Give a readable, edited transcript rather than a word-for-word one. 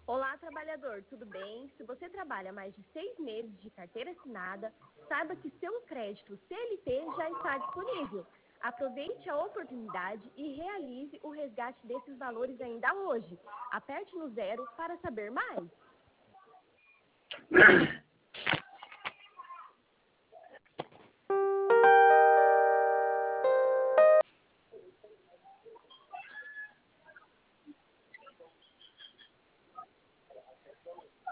Olá, trabalhador, tudo bem? Se você trabalha mais de 6 meses de carteira assinada, saiba que seu crédito CLT já está disponível. Aproveite a oportunidade e realize o resgate desses valores ainda hoje. Aperte no 0 para saber mais.